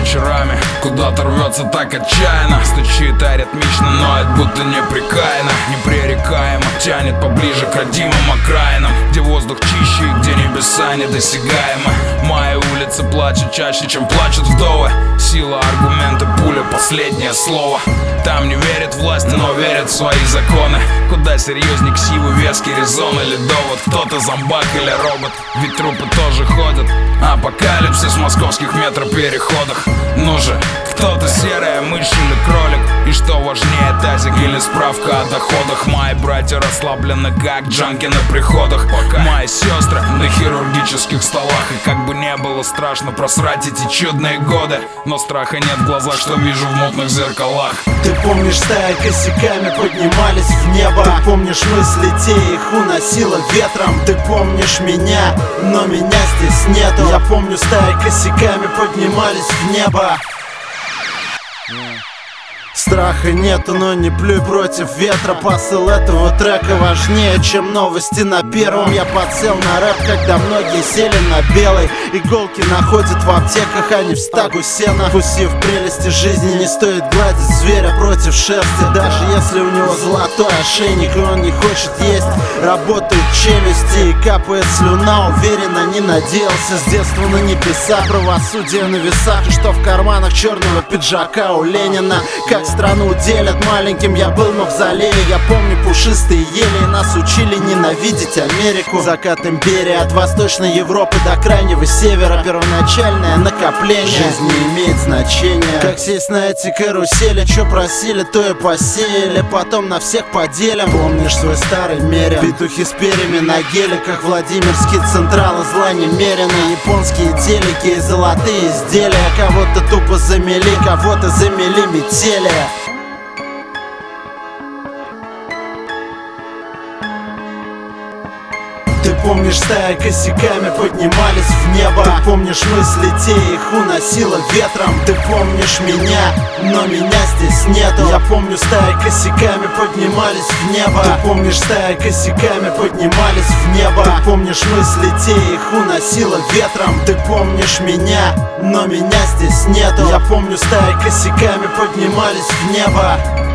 вечерами куда-то рвется так отчаянно, стучит аритмично, ноет, будто непрекаянно, непререкаемо тянет поближе к родимым окраинам, где воздух чище и где небеса недосягаемы. Мои улицы плачут чаще, чем плачут вдовы. Сила аргумента, пуля, последнее слово. Там не верят власти, но верят в свои законы. Куда серьезней ксивы, веский резон или довод. Кто-то зомбак или робот, ведь трупы тоже ходят. Апокалипсис в московских метропереходах. Ну же, кто-то серая мышь или кролик? И что важнее, тазик или справка о доходах? Мои братья расслаблены, как джанки на приходах. Мои сестры на хирургических столах. И как бы не было страшно просрать эти чудные годы, но страха нет в глазах, что вижу в мутных зеркалах. Ты помнишь, стаи косяками поднимались в небо. Ты помнишь мысли те, их уносило ветром. Ты помнишь меня, но меня здесь нету. Я помню, стаи косяками поднимались в небо. Страха нету, но не плюй против ветра. Посыл этого трека важнее, чем новости на первом. Я подсел на рэп, когда многие сели на белый. Иголки находят в аптеках, а не в стагу сена. Вкусив прелести жизни, не стоит гладить зверя против шерсти. Даже если у него золотой ошейник и он не хочет есть. Работают челюсти и капает слюна. Уверенно не надеялся с детства на небеса. Правосудие на весах, и что в карманах черного пиджака у Ленина. Как страну делят маленьким, я был в мавзолее. Я помню пушистые ели, и нас учили ненавидеть Америку. Закат империи от Восточной Европы до Крайнего Севера. Первоначальное накопление. Жизнь не имеет значения. Как сесть на эти карусели, что просили, то и посеяли. Потом на всех поделим. Помнишь свой старый мерин? Петухи с перьями на геликах. Владимирские централы, зла немерено. Японские телеки и золотые изделия. Кого-то тупо замели, кого-то замели метели. Ты помнишь, стаи косяками поднимались в небо. Ты помнишь мысли те, их уносило ветром. Ты помнишь меня, но меня здесь нету. Я помню, стаи косяками поднимались в небо. Ты помнишь, стаи косяками поднимались в небо. Ты помнишь мысли те, их уносило ветром. Ты помнишь меня, но меня здесь нету. Я помню, стаи косяками поднимались в небо.